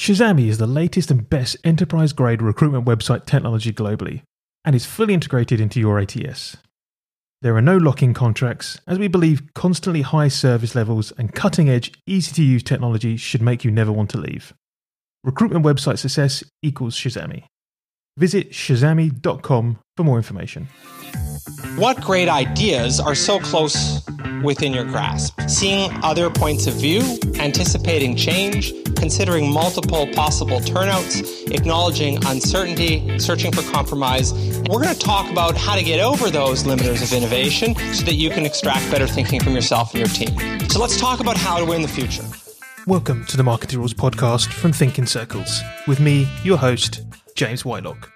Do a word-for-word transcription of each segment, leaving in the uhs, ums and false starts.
Shazami is the latest and best enterprise-grade recruitment website technology globally, and is fully integrated into your A T S. There are no lock-in contracts, as we believe constantly high service levels and cutting-edge, easy-to-use technology should make you never want to leave. Recruitment website success equals Shazami. Visit shazami dot com for more information. What great ideas are so close within your grasp? Seeing other points of view, anticipating change, considering multiple possible turnouts, acknowledging uncertainty, searching for compromise. We're going to talk about how to get over those limiters of innovation so that you can extract better thinking from yourself and your team. So let's talk about how to win the future. Welcome to the Marketing Rules podcast from Think in Circles, with me, your host, James Whitelock.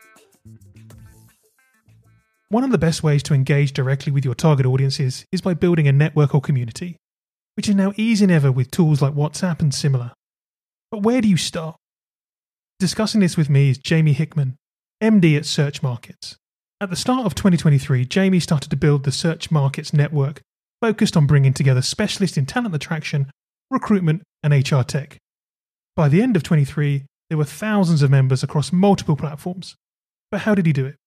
One of the best ways to engage directly with your target audiences is by building a network or community, which is now easier than ever with tools like WhatsApp and similar. But where do you start? Discussing this with me is Jamie Hickman, M D at Search Markets. At the start of twenty twenty-three, Jamie started to build the Search Markets network, focused on bringing together specialists in talent attraction, recruitment, and H R tech. By the end of twenty-three, there were thousands of members across multiple platforms. But how did he do it?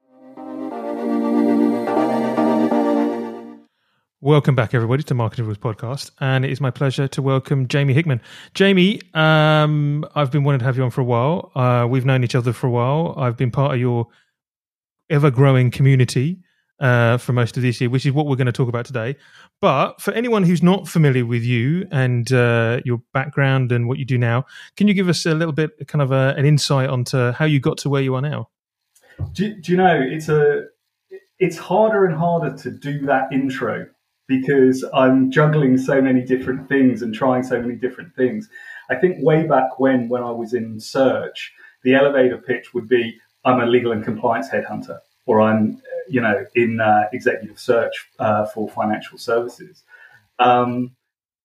Welcome back, everybody, to Marketing Rules Podcast, and it is my pleasure to welcome Jamie Hickman. Jamie, um, I've been wanting to have you on for a while. Uh, we've known each other for a while. I've been part of your ever-growing community uh, for most of this year, which is what we're going to talk about today. But for anyone who's not familiar with you and uh, your background and what you do now, can you give us a little bit, kind of a, an insight onto how you got to where you are now? Do, do you know, it's a it's harder and harder to do that intro, because I'm juggling so many different things and trying so many different things. I think way back when, when I was in search, the elevator pitch would be, I'm a legal and compliance headhunter, or I'm, you know, in uh, executive search uh, for financial services. Um,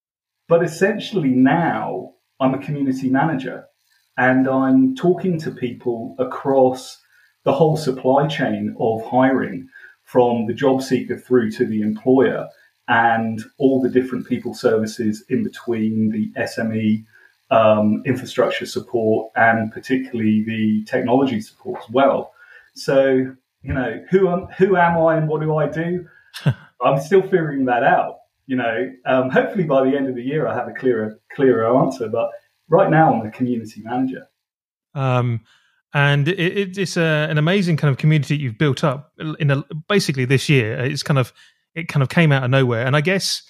but essentially now I'm a community manager, and I'm talking to people across the whole supply chain of hiring, from the job seeker through to the employer, and all the different people services in between, the S M E, um, infrastructure support, and particularly the technology support as well. So, you know, who am, who am I and what do I do? I'm still figuring that out. You know, um, hopefully by the end of the year, I have a clearer, clearer answer. But right now, I'm a community manager. Um, and it, it, it's a, an amazing kind of community you've built up in a, basically this year. It's kind of It kind of came out of nowhere. And I guess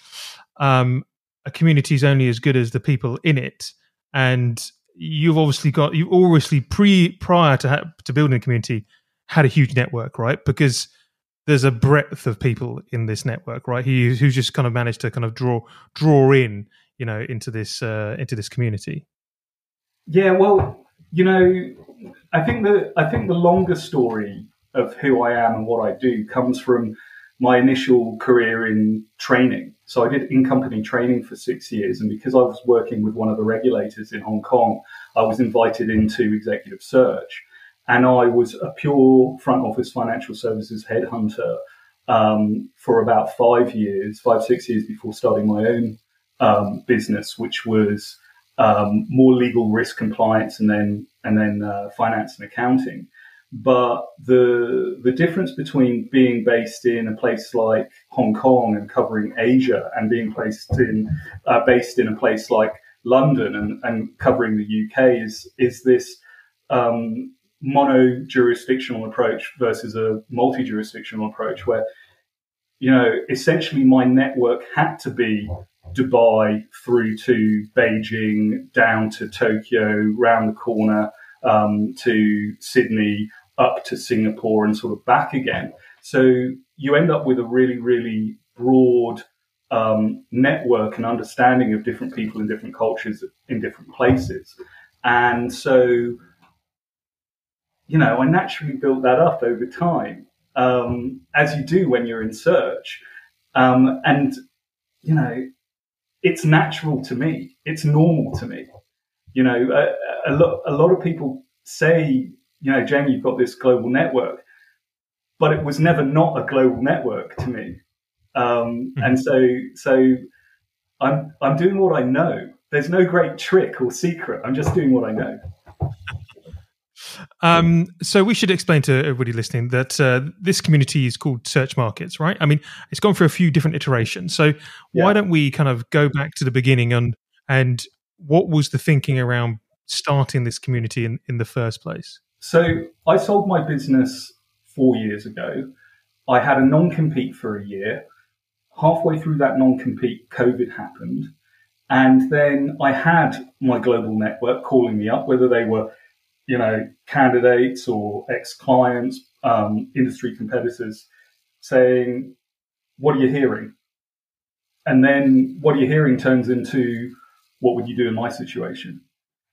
um, a community is only as good as the people in it. And you've obviously got, you've obviously pre prior to ha- to building a community had a huge network, right? Because there's a breadth of people in this network, right? Who who's just kind of managed to kind of draw draw in, you know, into this uh, into this community. Yeah, well, you know, I think the I think the longer story of who I am and what I do comes from my initial career in training. So I did in-company training for six years. And because I was working with one of the regulators in Hong Kong, I was invited into executive search. And I was a pure front office financial services headhunter um, for about five years, five, six years before starting my own um, business, which was um, more legal risk compliance and then, and then uh, finance and accounting. But the the difference between being based in a place like Hong Kong and covering Asia, and being placed in uh, based in a place like London and, and covering the U K is is this um, mono jurisdictional approach versus a multi jurisdictional approach, where, you know, essentially my network had to be Dubai through to Beijing, down to Tokyo, round the corner um, to Sydney, up to Singapore, and sort of back again. So you end up with a really, really broad um, network and understanding of different people in different cultures in different places. And so, you know, I naturally built that up over time, um, as you do when you're in search. Um, and, you know, it's natural to me. It's normal to me. You know, a, a, lot, a lot of people say, you know, Jamie, you've got this global network, but it was never not a global network to me. Um, mm-hmm. And so, so I'm I'm doing what I know, there's no great trick or secret. I'm just doing what I know. Um, so we should explain to everybody listening that uh, this community is called Search Markets, right? I mean, it's gone through a few different iterations. So Yeah. why don't we kind of go back to the beginning and and what was the thinking around starting this community in, in the first place? So I sold my business four years ago. I had a non-compete for a year. Halfway through that non-compete, COVID happened. And then I had my global network calling me up, whether they were, you know, candidates or ex-clients, um, industry competitors, saying, what are you hearing? And then what are you hearing turns into, what would you do in my situation?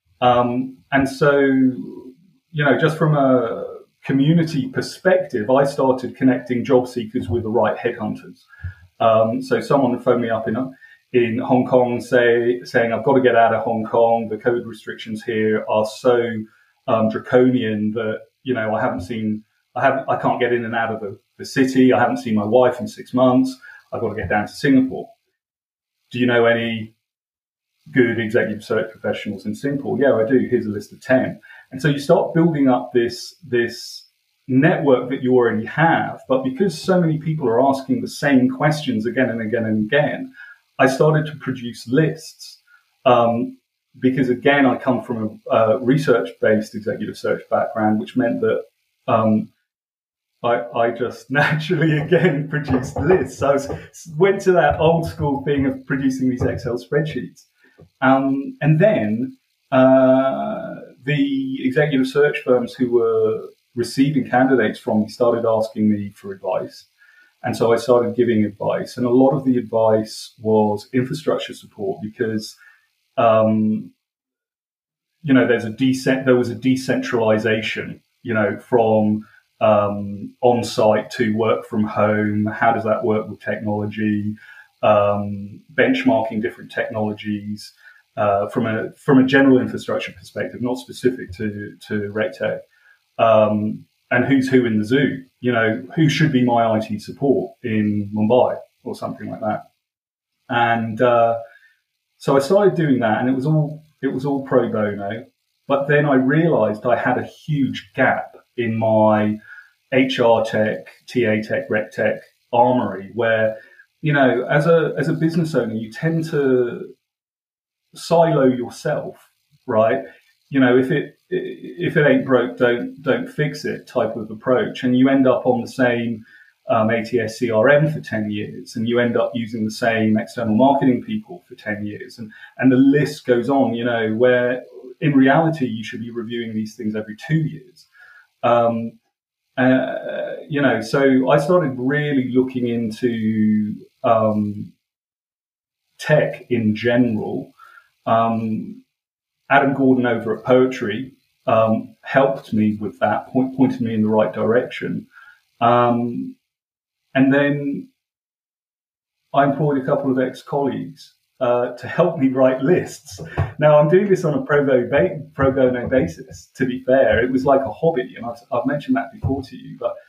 Um, and so, you know, just from a community perspective, I started connecting job seekers with the right headhunters. Um, so someone phoned me up in a, in Hong Kong, say, saying, I've got to get out of Hong Kong. The COVID restrictions here are so um, draconian that, you know, I haven't seen, I haven't, I can't get in and out of the, the city. I haven't seen my wife in six months. I've got to get down to Singapore. Do you know any good executive search professionals in Singapore? Yeah, I do. Here's a list of ten. And so you start building up this, this network that you already have. But because so many people are asking the same questions again and again and again, I started to produce lists. Um, because again, I come from a, a research-based executive search background, which meant that um, I, I just naturally again produced lists. So I was, went to that old school thing of producing these Excel spreadsheets. Um, and then uh, the executive search firms who were receiving candidates from me started asking me for advice. And so I started giving advice. And a lot of the advice was infrastructure support because, um, you know, there's a decent, there was a decentralization, you know, from um, on-site to work from home. How does that work with technology? Um, benchmarking different technologies uh, from a from a general infrastructure perspective, not specific to to RegTech, um, and who's who in the zoo. You know, who should be my I T support in Mumbai or something like that. And uh, so I started doing that, and it was all it was all pro bono. But then I realised I had a huge gap in my H R tech, T A tech, RegTech armory where, you know, as a as a business owner, you tend to silo yourself, right? You know, if it if it ain't broke, don't don't fix it type of approach, and you end up on the same um, A T S C R M for ten years, and you end up using the same external marketing people for ten years, and and the list goes on. You know, where in reality you should be reviewing these things every two years. Um, uh, you know, so I started really looking into um, tech in general. Um, Adam Gordon over at Poetry um, helped me with that, point, pointed me in the right direction. Um, and then I employed a couple of ex-colleagues uh, to help me write lists. Now, I'm doing this on a pro bono, ba- pro bono basis, to be fair. It was like a hobby, and I've, I've mentioned that before to you. But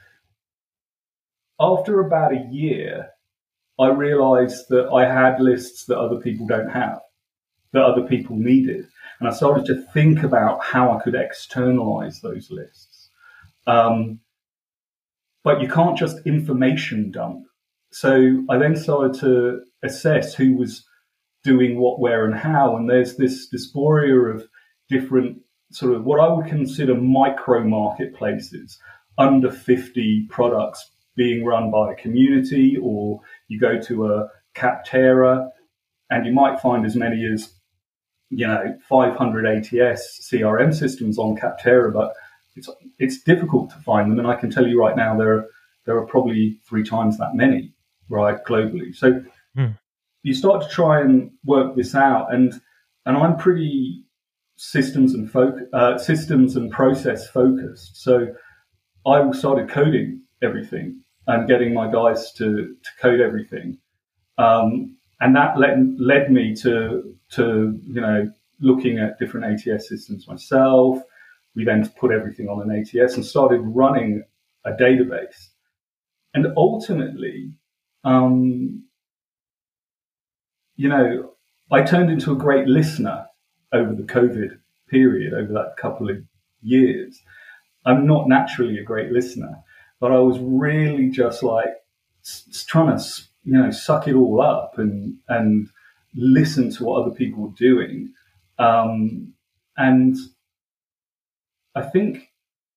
after about a year, I realized that I had lists that other people don't have, that other people needed. And I started to think about how I could externalize those lists. Um, but you can't just information dump. So I then started to assess who was doing what, where, and how. And there's this dysphoria of different sort of what I would consider micro marketplaces, under fifty products being run by a community, or you go to a Capterra and you might find as many as, you know, five hundred A T S C R M systems on Capterra, but it's it's difficult to find them. And I can tell you right now, there are, there are probably three times that many, right, globally. So mm. you start to try and work this out, and and I'm pretty systems and foc- uh, systems and process focused. So I started coding everything and getting my guys to, to code everything. Um, and that led, led me to, to, you know, looking at different A T S systems myself. We then put everything on an A T S and started running a database. And ultimately, um, you know, I turned into a great listener over the COVID period, over that couple of years. I'm not naturally a great listener, but I was really just like s- trying to, you know, suck it all up and and listen to what other people were doing. Um, and I think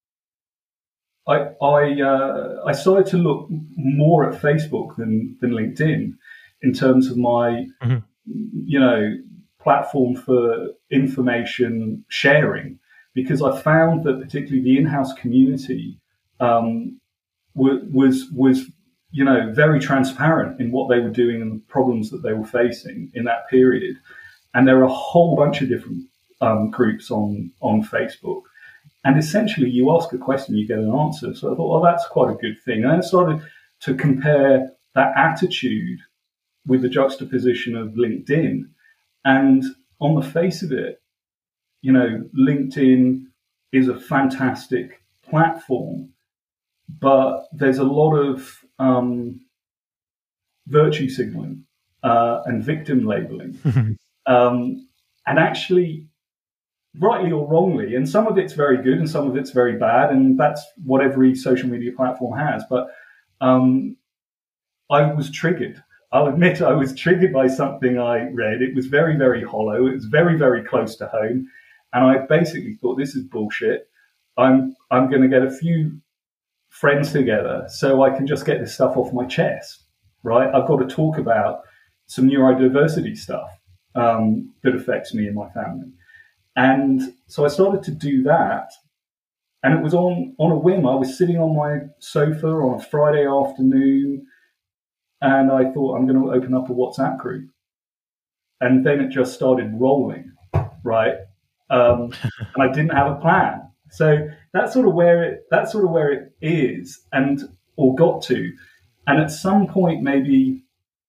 I I uh, I started to look more at Facebook than than LinkedIn in terms of my, mm-hmm. you know, platform for information sharing, because I found that particularly the in-house community um, w- was was you know very transparent in what they were doing and the problems that they were facing in that period. And there are a whole bunch of different um, groups on on Facebook. And essentially, you ask a question, you get an answer. So I thought, well, that's quite a good thing. And I started to compare that attitude with the juxtaposition of LinkedIn. And on the face of it, you know, LinkedIn is a fantastic platform, but there's a lot of um, virtue signaling uh, and victim labeling. um, and actually, rightly or wrongly, and some of it's very good and some of it's very bad, and that's what every social media platform has. But um, I was triggered. I'll admit I was triggered by something I read. It was very, very hollow. It was very, very close to home. And I basically thought, this is bullshit. I'm I'm going to get a few friends together so I can just get this stuff off my chest, right? I've got to talk about some neurodiversity stuff um, that affects me and my family. And so I started to do that. And it was on, on a whim. I was sitting on my sofa on a Friday afternoon, and I thought, I'm going to open up a WhatsApp group. And then it just started rolling, right? Um, and I didn't have a plan. So that's sort of where it that's sort of where it is and or got to. And at some point, maybe,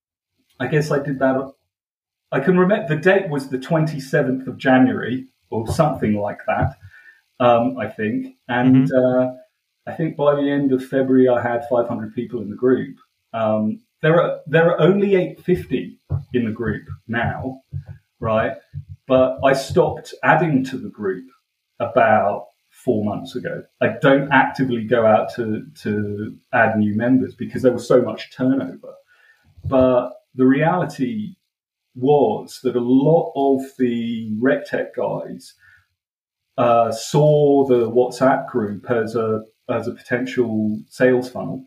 I guess I did that. I can remember the date was the twenty-seventh of January or something like that, um, I think. And mm-hmm. uh, I think by the end of February, I had five hundred people in the group. Um, there are there are only eight hundred fifty in the group now, right? But I stopped adding to the group about four months ago. I don't actively go out to, to add new members because there was so much turnover. But the reality was that a lot of the RecTech guys uh, saw the WhatsApp group as a as a potential sales funnel,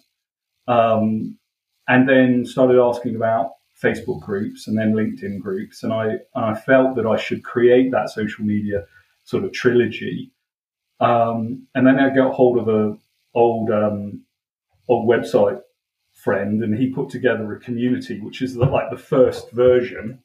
um, and then started asking about Facebook groups and then LinkedIn groups. And I and I felt that I should create that social media sort of trilogy. Um, and then I got hold of a old um, old website friend, and he put together a community, which is the, like the first version.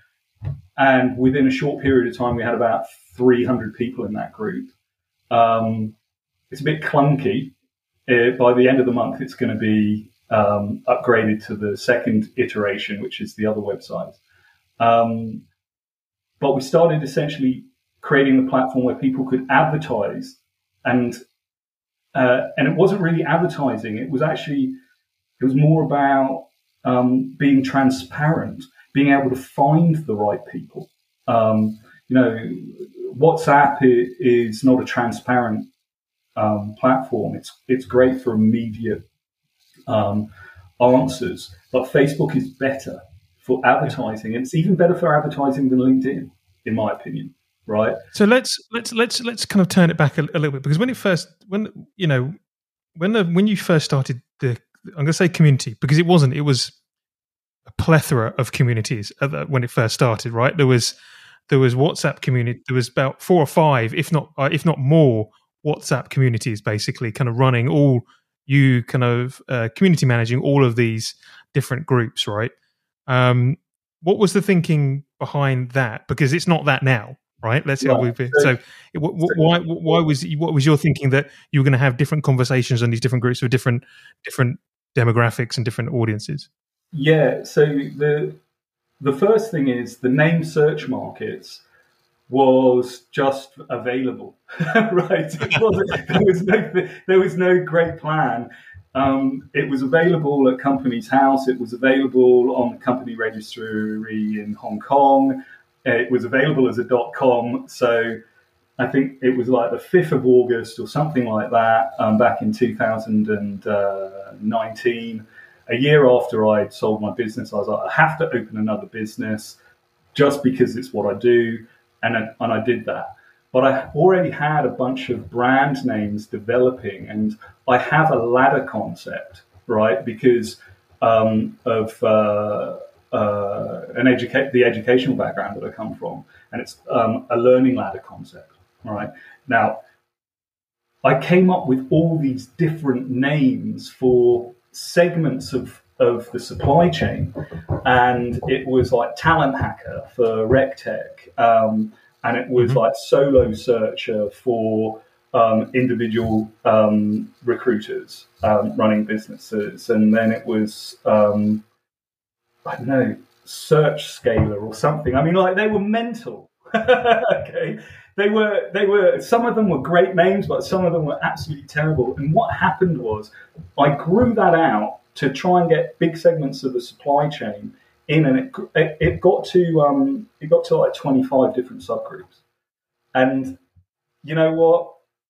And within a short period of time, we had about three hundred people in that group. Um, it's a bit clunky. Uh, by the end of the month, it's going to be um, upgraded to the second iteration, which is the other website. Um, but we started essentially creating a platform where people could advertise, and uh, and it wasn't really advertising. It was actually it was more about um, being transparent, being able to find the right people. Um, you know, WhatsApp is not a transparent um, platform. It's it's great for immediate um, answers, but Facebook is better for advertising. It's even better for advertising than LinkedIn, in my opinion. Right. So let's let's let's let's kind of turn it back a, a little bit, because when it first when you know when the when you first started the I'm going to say community, because it wasn't it was a plethora of communities when it first started, right? There was there was WhatsApp community. There was about four or five, if not uh, if not more, WhatsApp communities, basically, kind of running all you kind of uh, community managing all of these different groups, right? Um, what was the thinking behind that? Because it's not that now, right? Let's see how we so. Why why was what was your thinking that you were going to have different conversations on these different groups with different different demographics and different audiences? Yeah, so the the first thing is the name search markets was just available, right? It wasn't, there was no there was no great plan. Um, it was available at Companies House. It was available on the company registry in Hong Kong. It was available as a .com. So I think it was like the fifth of August or something like that, um, back in two thousand nineteen. A year after I'd sold my business, I was like, I have to open another business just because it's what I do. And I, and I did that. But I already had a bunch of brand names developing, and I have a ladder concept, right? Because um, of uh, uh, an educate the educational background that I come from, and it's um, a learning ladder concept, right? Now, I came up with all these different names for segments of, of the supply chain, and it was like Talent Hacker for RecTech, um, and it was mm-hmm. like Solo Searcher for um, individual um, recruiters um, running businesses, and then it was um, I don't know, Search Scaler or something. I mean, like, they were mental. Okay. They were, they were, some of them were great names, but some of them were absolutely terrible. And what happened was I grew that out to try and get big segments of the supply chain in, and it, it, it got to, um, it got to like twenty-five different subgroups. And you know what?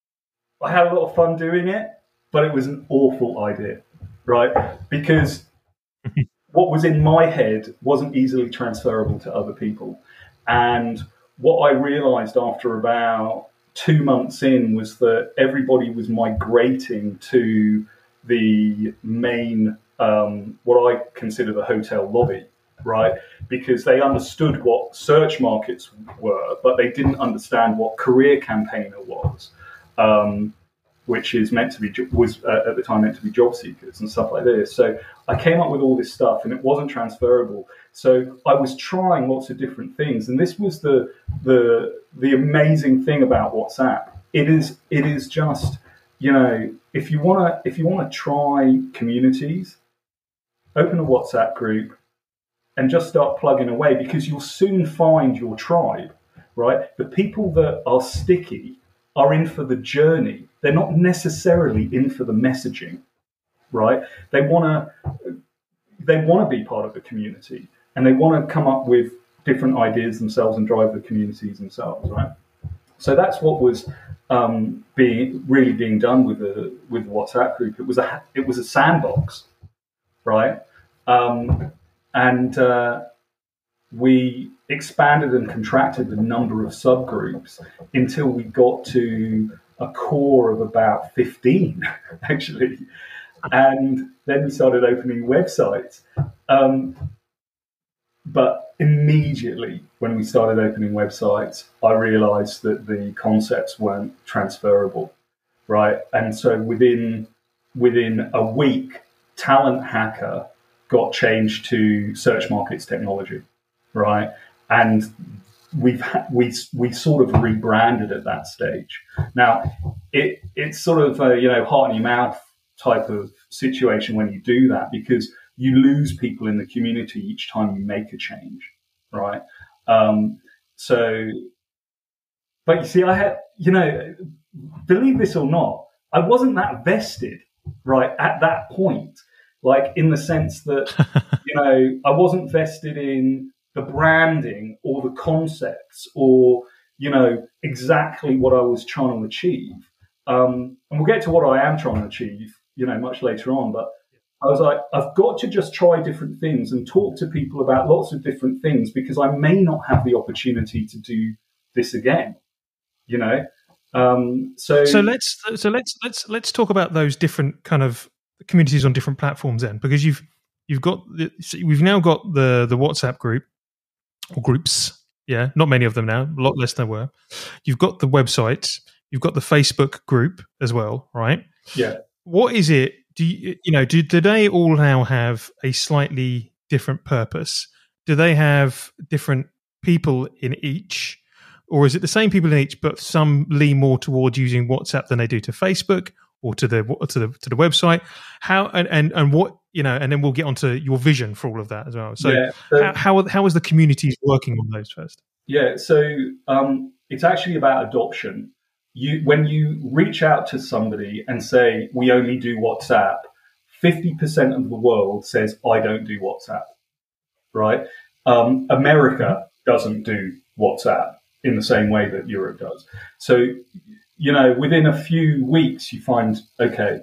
I had a lot of fun doing it, but it was an awful idea, right? Because what was in my head wasn't easily transferable to other people. And what I realized after about two months in was that everybody was migrating to the main, um, what I consider the hotel lobby, right? Because they understood what search markets were, but they didn't understand what career campaigner was, um, which is meant to be, was uh, at the time meant to be job seekers and stuff like this. So I came up with all this stuff, and it wasn't transferable. So I was trying lots of different things, and this was the the the amazing thing about WhatsApp. It is it is just, you know, if you wanna if you wanna try communities, open a WhatsApp group and just start plugging away, because you'll soon find your tribe, right? The people that are sticky are in for the journey. They're not necessarily in for the messaging, right? They wanna they wanna be part of the community. And they want to come up with different ideas themselves and drive the communities themselves, right? So that's what was um, being really being done with the with the WhatsApp group. It was a it was a sandbox, right? Um, and uh, we expanded and contracted the number of subgroups until we got to a core of about fifteen, actually. And then we started opening websites. Um, But immediately when we started opening websites, I realized that the concepts weren't transferable, right? And so within within a week, Talent Hacker got changed to Search Markets Technology, right? And we've we we sort of rebranded at that stage. Now, it it's sort of a, you know, heart in your mouth type of situation when you do that, because you lose people in the community each time you make a change, right? Um, so, but you see, I had, you know, believe this or not, I wasn't that vested, right, at that point, like in the sense that, you know, I wasn't vested in the branding or the concepts or, you know, exactly what I was trying to achieve. Um, and we'll get to what I am trying to achieve, you know, much later on, but I was like, I've got to just try different things and talk to people about lots of different things, because I may not have the opportunity to do this again, you know. Um, so, so let's so let's let's let's talk about those different kind of communities on different platforms then, because you've you've got the, we've now got the the WhatsApp group or groups, yeah, not many of them now, a lot less than there were. You've got the websites, you've got the Facebook group as well, right? Yeah. What is it? Do you, you know, do, do they all now have a slightly different purpose? Do they have different people in each? Or is it the same people in each, but some lean more towards using WhatsApp than they do to Facebook or to the to the to the website? How and, and, and what, you know, and then we'll get onto your vision for all of that as well. So, yeah, so how, how how is the communities working on those first? Yeah, so um, it's actually about adoption. You, when you reach out to somebody and say, we only do WhatsApp, fifty percent of the world says, I don't do WhatsApp, right? Um, America doesn't do WhatsApp in the same way that Europe does. So, you know, within a few weeks, you find, okay,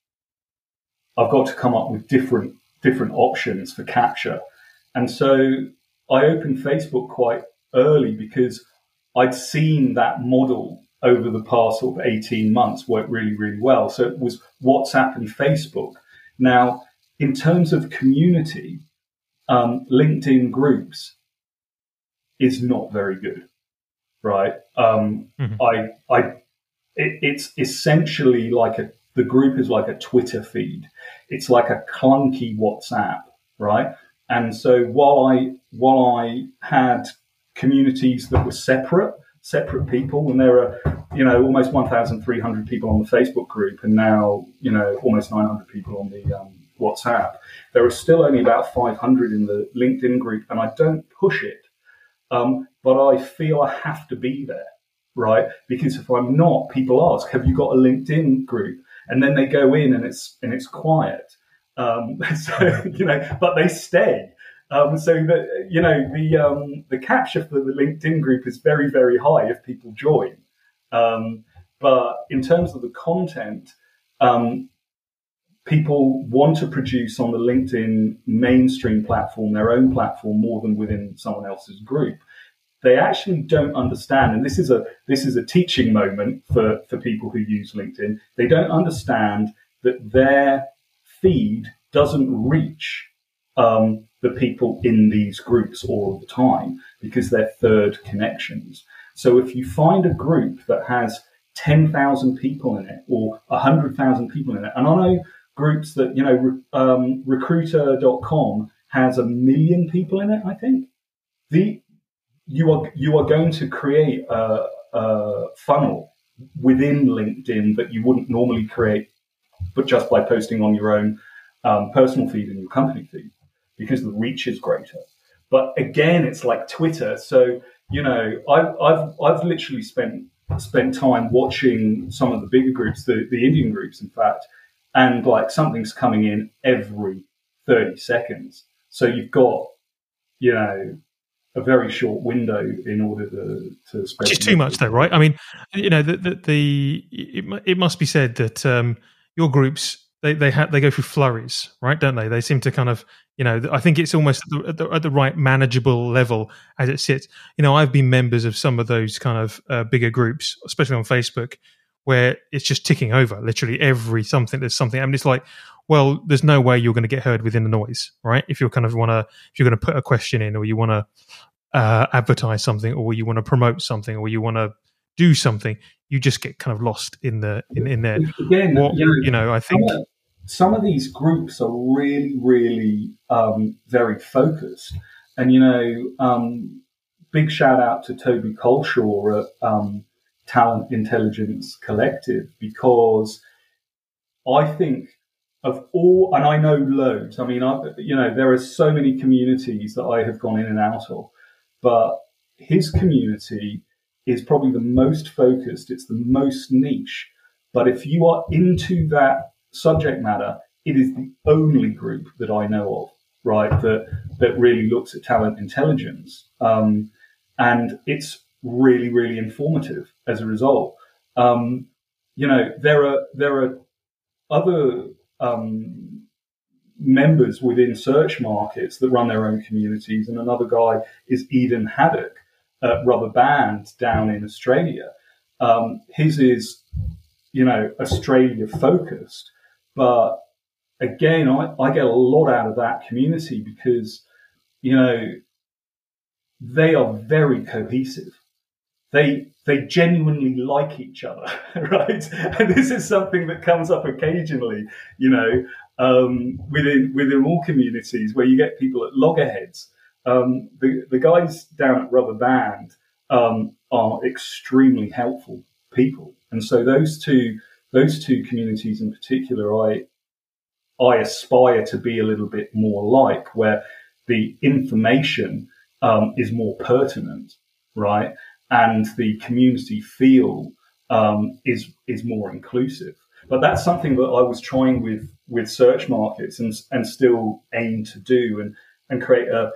I've got to come up with different different options for capture. And so I opened Facebook quite early because I'd seen that model over the past sort of eighteen months work really, really well. So it was WhatsApp and Facebook. Now, in terms of community, um, LinkedIn groups is not very good, right? Um, mm-hmm. I, I, it, it's essentially like a, the group is like a Twitter feed. It's like a clunky WhatsApp, right? And so while I, while I had communities that were separate, separate people, and there are, you know, almost one thousand three hundred people on the Facebook group, and now, you know, almost nine hundred people on the um, WhatsApp. There are still only about five hundred in the LinkedIn group, and I don't push it, um, but I feel I have to be there, right? Because if I'm not, people ask, "Have you got a LinkedIn group?" And then they go in, and it's and it's quiet. Um, so you know, but they stay. Um, so that, you know, the um, the capture for the LinkedIn group is very, very high if people join. Um, but in terms of the content, um, people want to produce on the LinkedIn mainstream platform, their own platform, more than within someone else's group. They actually don't understand, and this is a this is a teaching moment for, for people who use LinkedIn. They don't understand that their feed doesn't reach um, the people in these groups all the time because they're third connections. So if you find a group that has ten thousand people in it or one hundred thousand people in it, and I know groups that, you know, um, recruiter dot com has a million people in it, I think, the you are you are going to create a, a funnel within LinkedIn that you wouldn't normally create, but just by posting on your own um, personal feed and your company feed, because the reach is greater. But again, it's like Twitter. So, you know, I've I've I've literally spent spent time watching some of the bigger groups, the, the Indian groups, in fact, and like something's coming in every thirty seconds. So you've got, you know, a very short window in order to to spread. Which is too much, though, right? I mean, you know, the the, the it, it must be said that um, your groups they they ha- they go through flurries, right? Don't they? They seem to kind of, you know, I think it's almost at the, at the, at the right manageable level as it sits. You know, I've been members of some of those kind of uh, bigger groups, especially on Facebook, where it's just ticking over. Literally every something there's something. I mean, it's like, well, there's no way you're going to get heard within the noise, right? If you're kind of want to, if you're going to put a question in, or you want to uh, advertise something, or you want to promote something, or you want to do something, you just get kind of lost in the in, in there. Again, what, you know, you know, I think some of, some of these groups are really, really um, very focused, and you know, um, big shout out to Toby Colshaw at um, Talent Intelligence Collective, because I think of all, and I know loads. I mean, I, you know, there are so many communities that I have gone in and out of, but his community is probably the most focused. It's the most niche. But if you are into that subject matter, it is the only group that I know of, right, that that really looks at talent intelligence, um, and it's really, really informative as a result. Um, you know, there are there are other um, members within search markets that run their own communities, and another guy is Eden Haddock at Rubber Band down in Australia. Um, his is, you know, Australia focused, but again, I, I get a lot out of that community because, you know, they are very cohesive. They they genuinely like each other, right? And this is something that comes up occasionally, you know, um, within within all communities where you get people at loggerheads. Um, the the guys down at Rubber Band um, are extremely helpful people, and so those two those two communities in particular, I I aspire to be a little bit more like, where the information um, is more pertinent, right? And the community feel um, is is more inclusive. but that's something that I was trying with with search markets and and still aim to do and and create a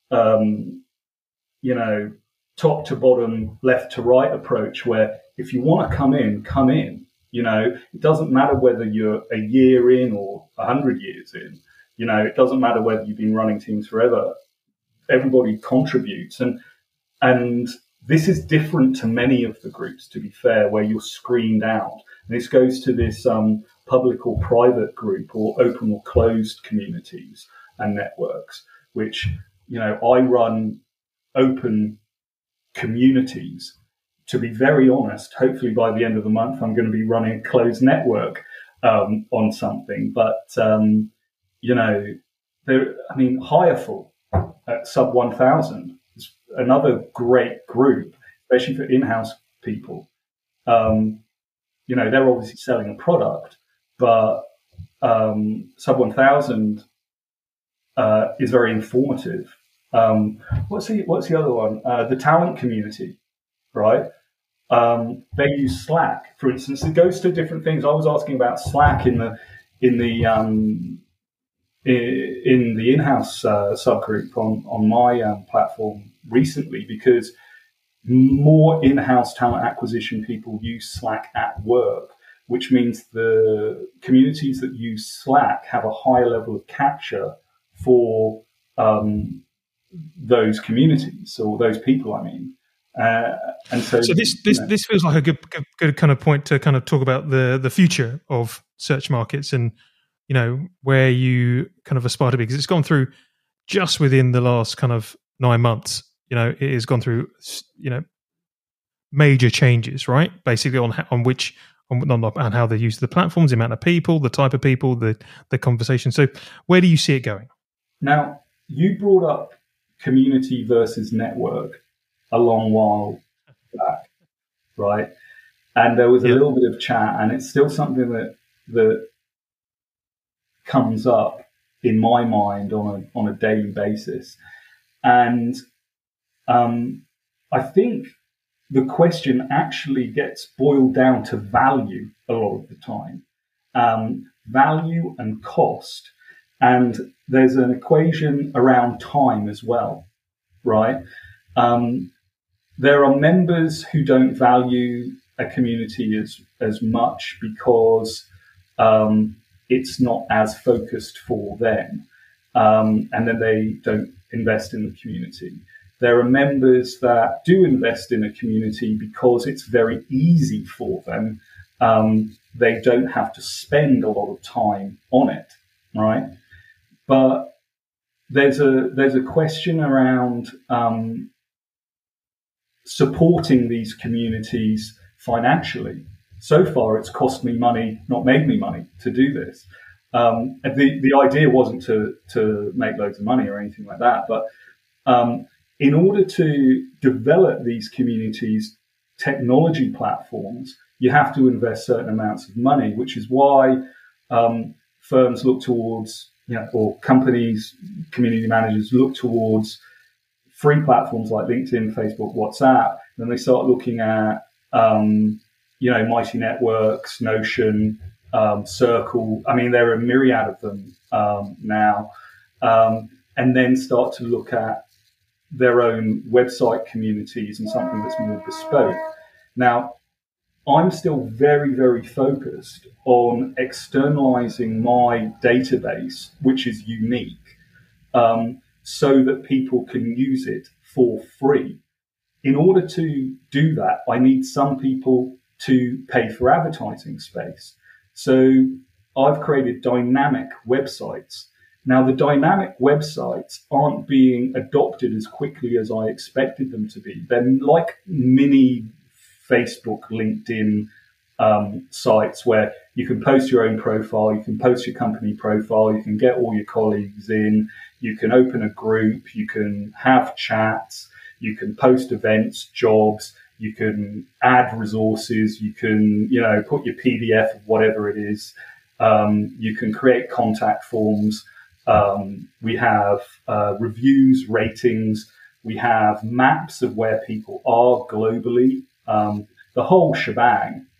um, you know top to bottom, left to right approach where if you want to come in, come in. You know, it doesn't matter whether you're a year in or a hundred years in. You know, it doesn't matter whether you've been running teams forever. Everybody contributes, and and this is different to many of the groups, to be fair, where you're screened out. And this goes to this um, public or private group or open or closed communities and networks, which, you know, I run open communities. To be very honest, hopefully by the end of the month, I'm going to be running a closed network um, on something. But, um, you know, there, I mean, Hireful at sub one thousand is another great group, especially for in-house people. Um, you know, they're obviously selling a product, but um, sub one thousand uh, is very informative. Um, what's the what's the other one? Uh, the talent community, right? Um, they use Slack, for instance. It goes to different things. I was asking about Slack in the in the um, in, in the in-house uh, subgroup on on my um, platform recently, because more in-house talent acquisition people use Slack at work, which means the communities that use Slack have a higher level of capture for um, those communities or those people. I mean. Uh, and so, so this this, you know. this feels like a good, good good kind of point to kind of talk about the the future of search markets and, you know, where you kind of aspire to be, because it's gone through just within the last kind of nine months. You know, it has gone through, you know, major changes, right? Basically on on which on, on how they use the platforms, the amount of people, the type of people, the the conversation. So where do you see it going? Now, you brought up community versus network a long while back, right? And there was a yeah. little bit of chat, and it's still something that that comes up in my mind on a on a daily basis. And um, I think the question actually gets boiled down to value a lot of the time, um, value and cost. And there's an equation around time as well, right? Um, There are members who don't value a community as, as much because um, it's not as focused for them, um, and then they don't invest in the community. There are members that do invest in a community because it's very easy for them. Um, they don't have to spend a lot of time on it, right? But there's a there's a question around um, supporting these communities financially. So far, it's cost me money, not made me money to do this. Um, the, the idea wasn't to, to make loads of money or anything like that. But um, in order to develop these communities' technology platforms, you have to invest certain amounts of money, which is why um, firms look towards, you know, or companies, community managers look towards free platforms like LinkedIn, Facebook, WhatsApp. Then they start looking at, um, you know, Mighty Networks, Notion, um, Circle. I mean, there are a myriad of them um, now. Um, and then start to look at their own website communities and something that's more bespoke. Now, I'm still very, very focused on externalizing my database, which is unique. Um, so that people can use it for free. In order to do that, I need some people to pay for advertising space. So I've created dynamic websites. Now, the dynamic websites aren't being adopted as quickly as I expected them to be. They're like mini Facebook, LinkedIn um, sites where you can post your own profile, you can post your company profile, you can get all your colleagues in, you can open a group, you can have chats, you can post events, jobs, you can add resources, you can, you know, put your P D F of whatever it is, um, you can create contact forms, um, we have uh, reviews, ratings, we have maps of where people are globally, um, the whole shebang.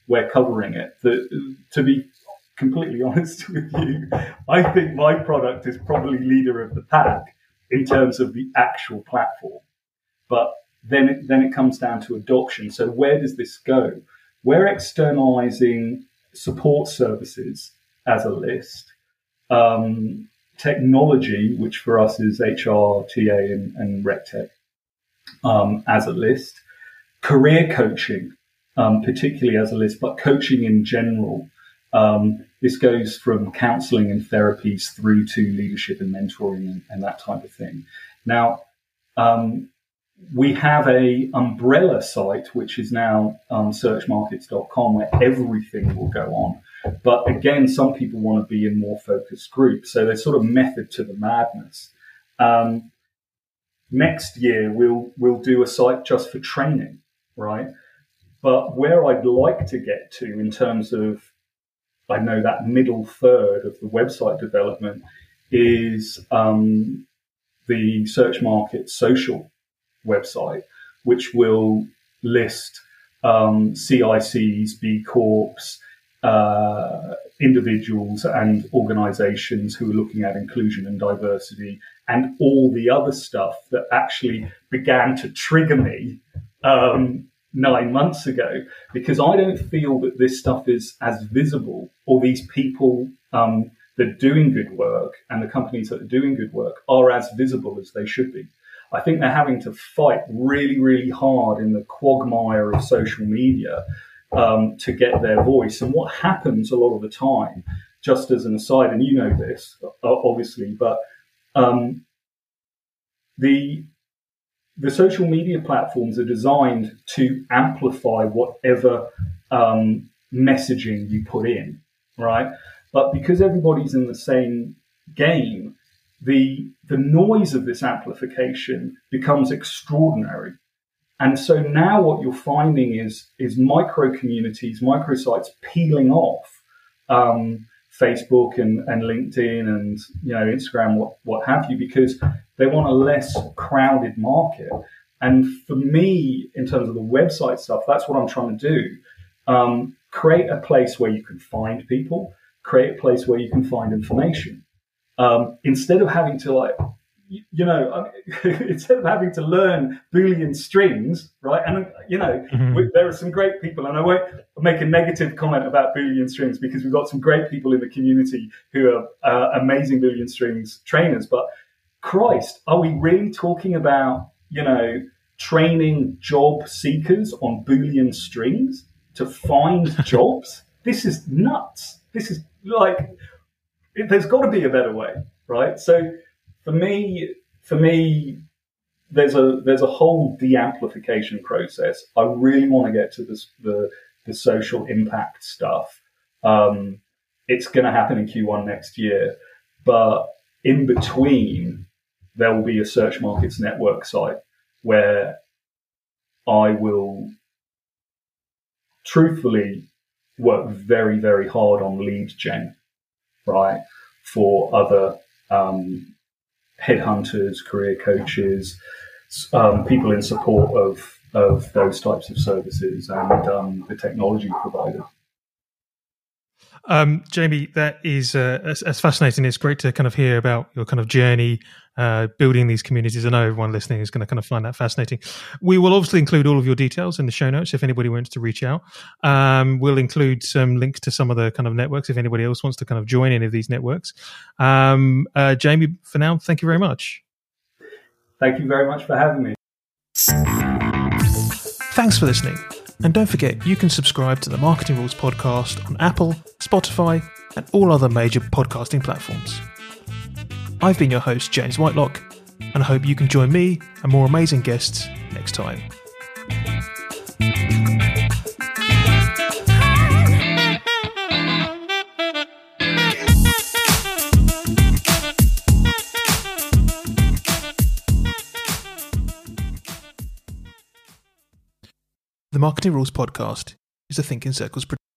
we're covering it. The, to be completely honest with you, I think my product is probably leader of the pack in terms of the actual platform. But then it, then it comes down to adoption. So where does this go? We're externalizing support services as a list, um, technology, which for us is H R, T A, and, and RegTech, um, as a list, career coaching, um, particularly as a list, but coaching in general. Um, this goes from counseling and therapies through to leadership and mentoring and, and that type of thing. Now, um, we have a umbrella site, which is now um, search markets dot com, where everything will go on. But again, some people want to be in more focused groups. So there's sort of method to the madness. Um, next year, we'll we'll do a site just for training, right? But where I'd like to get to in terms of, I know that middle third of the website development is um, the Search Market Social website, which will list um, C I Cs, B Corps, uh, individuals and organizations who are looking at inclusion and diversity and all the other stuff that actually began to trigger me um, nine months ago, because I don't feel that this stuff is as visible, or these people um, that are doing good work and the companies that are doing good work are as visible as they should be. I think they're having to fight really, really hard in the quagmire of social media um, to get their voice. And what happens a lot of the time, just as an aside, and you know this, obviously, but um, the the social media platforms are designed to amplify whatever um, messaging you put in, right? But because everybody's in the same game, the the noise of this amplification becomes extraordinary. And so now what you're finding is is micro communities, micro sites peeling off um, Facebook and, and LinkedIn and you know Instagram, what, what have you, because they want a less crowded market. And for me, in terms of the website stuff, that's what I'm trying to do. Um, create a place where you can find people, create a place where you can find information. Um, instead of having to like, you know, instead of having to learn Boolean strings, right? And, you know, mm-hmm. we, there are some great people, and I won't make a negative comment about Boolean strings because we've got some great people in the community who are uh, amazing Boolean strings trainers. But Christ, are we really talking about, you know, training job seekers on Boolean strings to find jobs? This is nuts. This is like, it, there's got to be a better way, right? So for me, for me, there's a there's a whole de-amplification process. I really want to get to this, the the social impact stuff. Um, it's going to happen in Q one next year, but in between, there will be a Search Markets Network site where I will truthfully work very, very hard on lead gen, right, for other um, headhunters, career coaches, um, people in support of of those types of services and um, the technology providers. Um, Jamie, that is uh, as, as fascinating. It's great to kind of hear about your kind of journey uh, building these communities. I know everyone listening is going to kind of find that fascinating. We will obviously include all of your details in the show notes if anybody wants to reach out. Um, we'll include some links to some of the kind of networks if anybody else wants to kind of join any of these networks. Um, uh, Jamie, for now, thank you very much. Thank you very much for having me. Thanks for listening. And don't forget, you can subscribe to the Marketing Rules podcast on Apple, Spotify, and all other major podcasting platforms. I've been your host, James Whitelock, and I hope you can join me and more amazing guests next time. The Marketing Rules podcast is a Think in Circles production.